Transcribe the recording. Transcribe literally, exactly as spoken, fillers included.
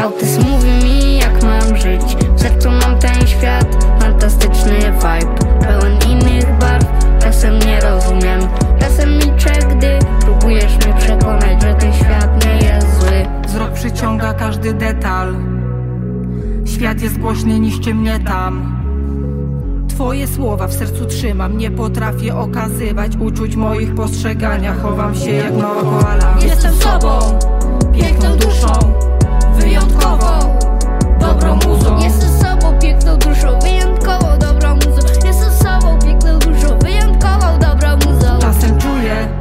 Autyzm mówi mi, jak mam żyć. W sercu mam ten świat, fantastyczny vibe, pełen innych barw. Czasem nie rozumiem, czasem milczę, gdy próbujesz mnie przekonać, że ten świat nie jest zły. Wzrok przyciąga każdy detal. Świat jest głośny, niszczy mnie tam. Twoje słowa w sercu trzymam. Nie potrafię okazywać uczuć moich postrzegania. Chowam się jak mała koala. Jestem sobą, piękną duszą.